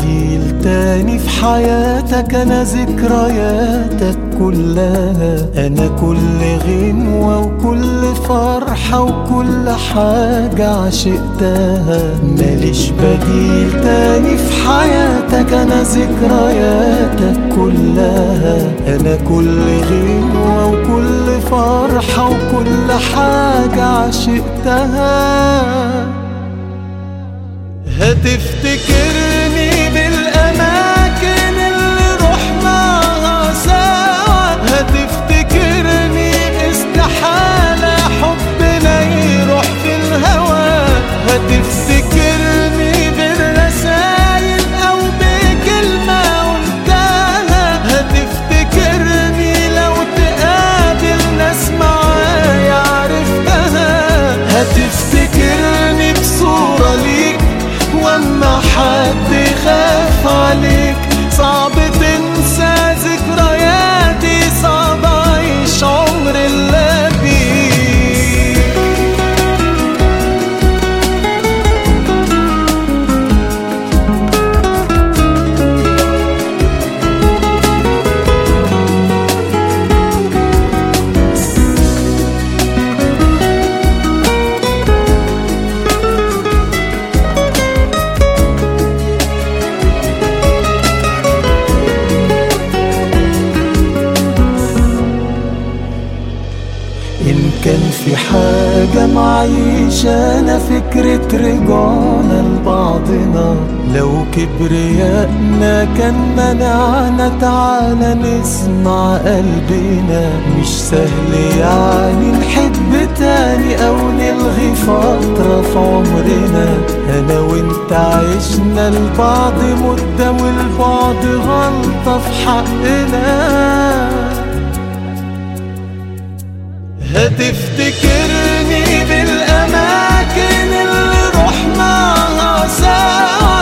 بديل تاني في حياتك، انا ذكرياتك كلها، انا كل غنوة وكل فرحة وكل حاجة عشقتها. ماليش بديل تاني في حياتك، انا ذكرياتك كلها، انا كل غنوة وكل فرحة وكل حاجة عشقتها. هتفتكرني بالأماكن اللي رحناها سوا، هتفتكرني استحالة حبنا يروح في الهوا، هتفتكرني بالرسايل أو بكلمة قلتها، هتفتكرني لو تقابل ناس معايا عرفتها، هتفتكرني بصورة ليك واما حد يخاف عليك. صعب تنسى ذكرياتي، صعب اعيش عمر اللي بيك. إن كان في حاجة معيشانا فكرة رجعنا لبعضنا، لو كبريائنا كان منعنا تعالى نسمع قلبنا. مش سهل يعني نحب تاني أو نلغي فترة في عمرنا، أنا وإنت عشنا لبعض مدة والبعد غلطة في حقنا. هتفتكرني بالأماكن اللي رحناها سوا،